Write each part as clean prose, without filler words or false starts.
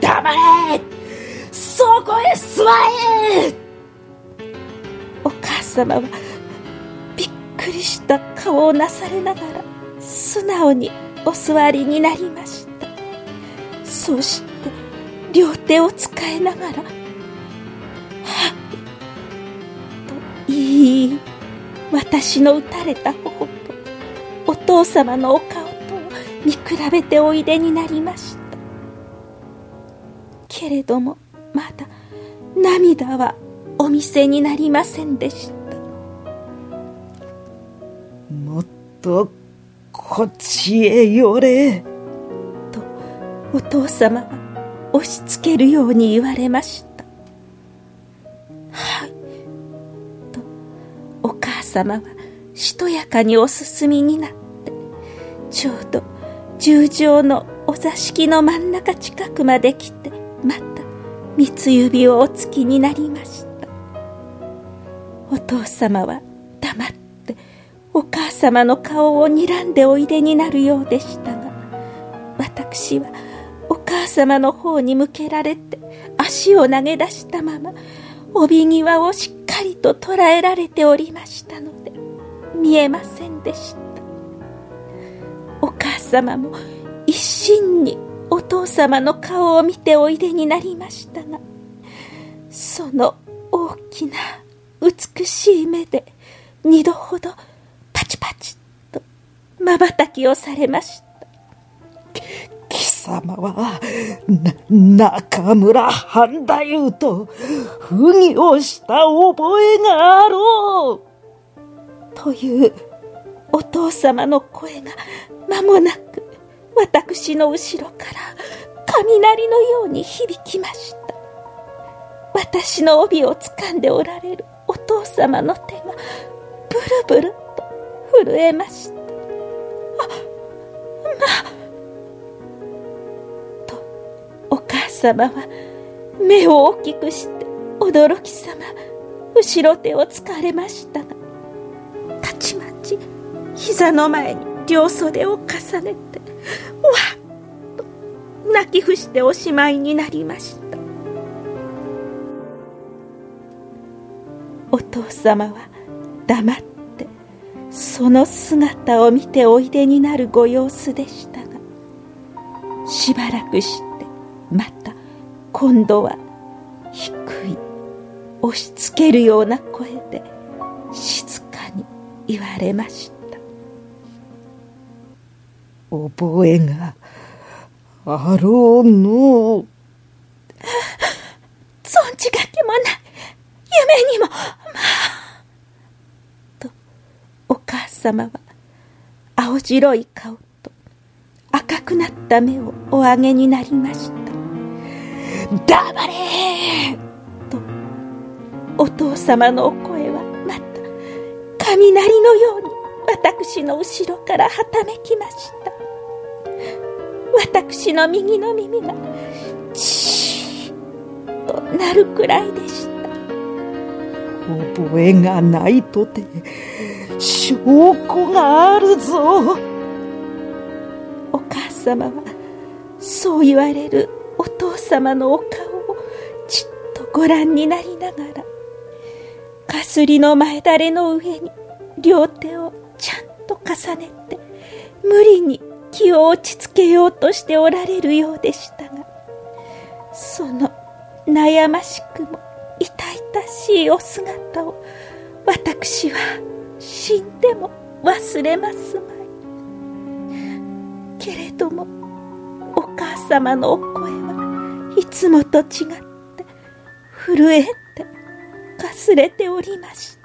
黙れ、そこへ座れ。 お母様はびっくりした顔をなされながら素直にお座りになりました。そうして両手を使いながら、はいといい私の打たれた頬とお父様のお顔と見比べておいでになりました。けれどもまだ涙はお見せになりませんでした。 もっとこっちへ寄れとお父様は押し付けるように言われました。はいとお母様はしとやかにお進みになって、ちょうど十条のお座敷の真ん中近くまで来て、また三つ指をおつきになりました。お父様は黙ってお母様の顔を睨んでおいでになるようでしたが、私はお母様の方に向けられて足を投げ出したまま帯際をしっかりと捉えられておりましたので見えませんでした。お母様も一心にお父様の顔を見ておいでになりましたが、その大きな美しい目で二度ほどパチパチと瞬きをされました。 貴様は中村半太夫と不義をした覚えがあろうというお父様の声が間もなく私の後ろから雷のように響きました。私の帯を掴んでおられるお父様の手がブルブルと震えました。とお母様は目を大きくして驚きさま後ろ手をつかれましたが、たちまち膝の前に両袖を重ねてわっと泣き伏しておしまいになりました。お父様は黙ってその姿を見ておいでになるご様子でしたが、しばらくしてまた今度は低い押しつけるような声で静かに言われました。 覚えがあろうの。 存じがけもない、夢にも。とお母様は青白い顔と赤くなった目をお上げになりました。 黙れとお父様のお声はまた雷のように私の後ろからはためきました。私の右の耳がチーッと鳴るくらいでした。 覚えがないとて証拠があるぞ。 お母様はそう言われるお父様のお顔をじっとご覧になりながら、かすりの前だれの上に両手をちゃんと重ねて無理に気を落ち着けようとしておられるようでしたが、その悩ましくも痛々しいお姿を私は死んでも忘れますまい。けれどもお母様のお声はいつもと違って震えてかすれておりました。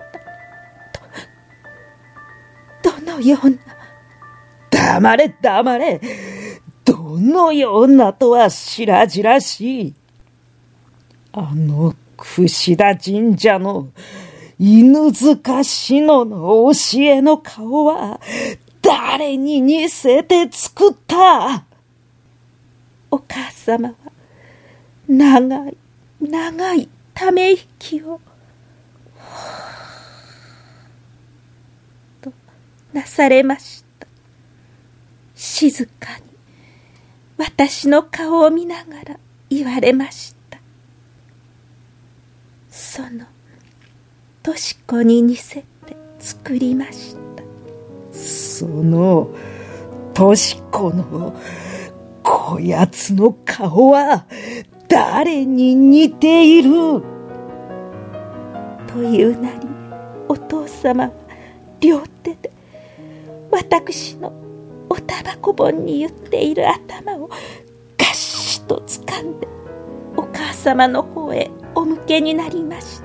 どのような。 黙れ黙れ。どのようなとは白々しい。あの櫛田神社の犬塚志乃の教えの顔は誰に似せて作った。 お母様は長い長いため息をとなされました。静かに私の顔を見ながら言われました。そのとし子に似せて作りました。 そのとし子のこやつの顔は誰に似ている？ というなり、お父様は両手で私のおたばこ本に言っている頭をガッシと掴んでお母様の方へお向けになりました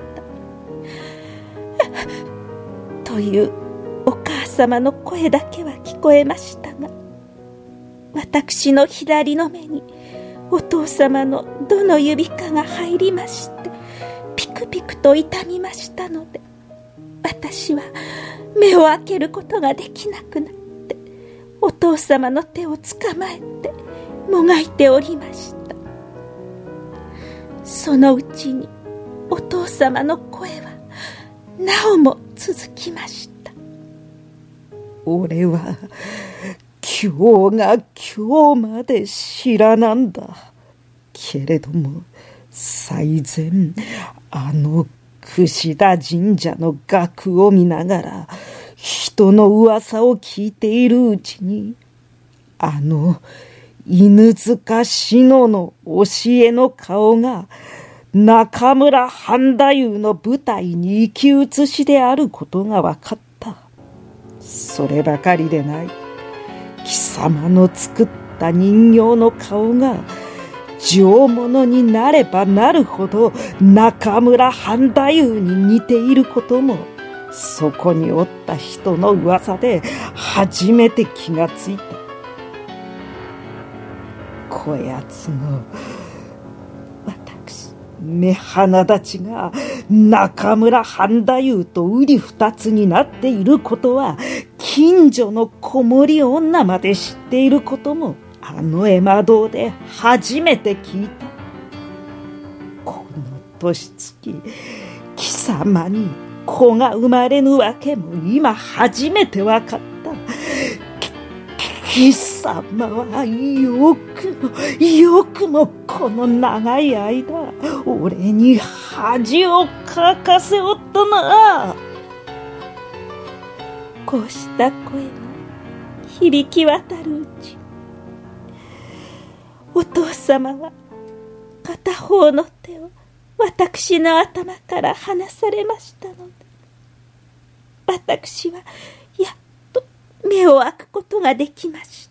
というお母様の声だけは聞こえましたが、私の左の目にお父様のどの指かが入りまして、ピクピクと痛みましたので、私は目を開けることができなくなって、お父様の手を捕まえてもがいておりました。そのうちにお父様の声はなおも続きました。 俺は今日が今日まで知らなんだけれども、最前あの櫛田神社の額を見ながら人の噂を聞いているうちに、あの犬塚志乃の教えの顔が中村半太夫の舞台に生き写しであることが分かった。そればかりでない。貴様の作った人形の顔が上物になればなるほど中村半太夫に似ていることも、そこにおった人の噂で初めて気がついた。こやつの私目鼻立ちが中村半太夫と瓜二つになっていることは、近所の子守女まで知っていることも、あの絵馬堂で初めて聞いた。この年月、貴様に子が生まれぬわけも今初めてわかった。貴様はよくもこの長い間俺に恥をかかせおったな。 こうした声が響き渡るうち、お父様は片方の手を私の頭から離されましたので、私はやっと目を開くことができました。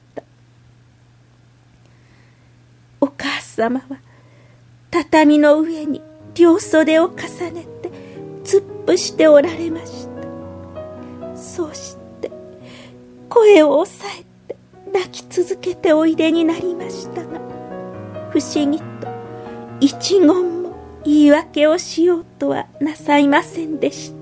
お母様は畳の上に両袖を重ねて突っ伏しておられました。そうして声を抑えて泣き続けておいでになりましたが、不思議と一言も言い訳をしようとはなさいませんでした。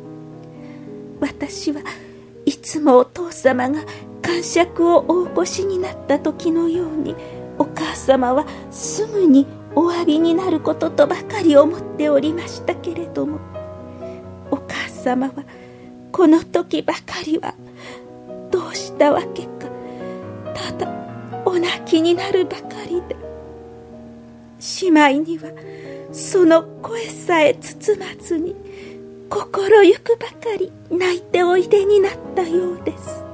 私はいつもお父様が癇癪をお起こしになった時のように、お母様はすぐにお詫びになることとばかり思っておりましたけれども、お母様はこの時ばかりはどうしたわけか、ただお泣きになるばかりで、しまいにはその声さえ包まずに心ゆくばかり泣いておいでになったようです。